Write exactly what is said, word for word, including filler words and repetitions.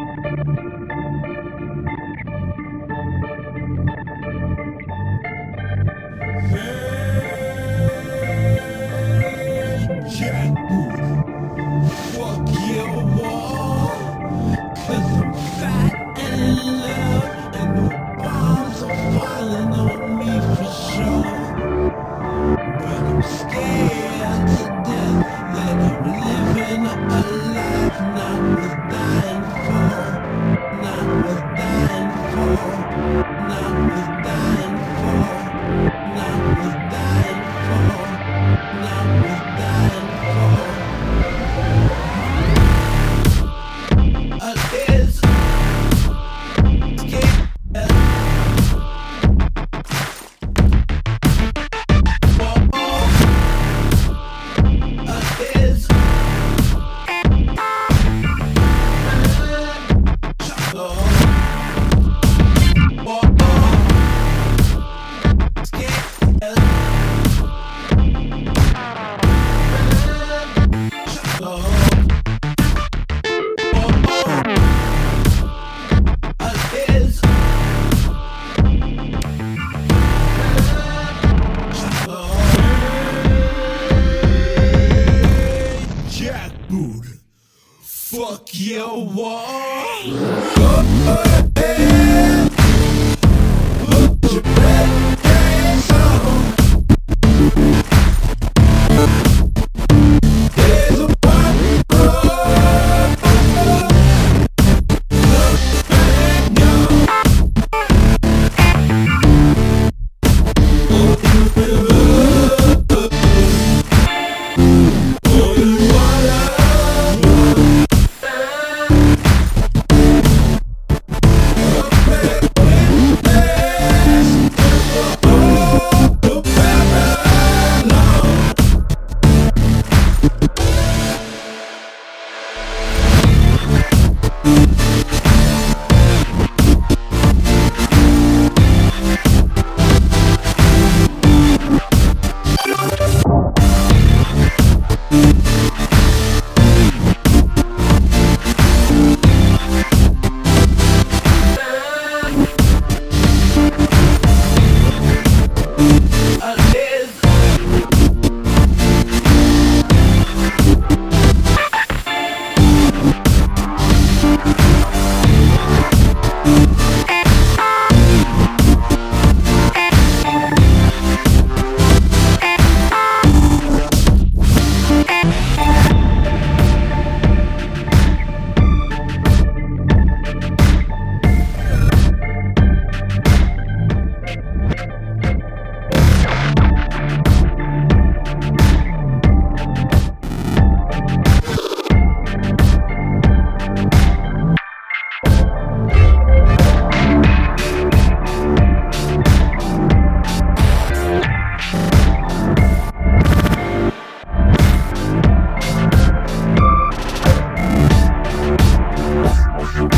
Fuck your wall, 'cause I'm fat and in love, and the bombs are falling on me for sure. But I'm scared to death that we're living a life not worth dying for, not worth dying for, not worth dying for, not worth dying for, not worth dying for. Fuck your wall. Put your red hands on. There's a white road. We'll be right back.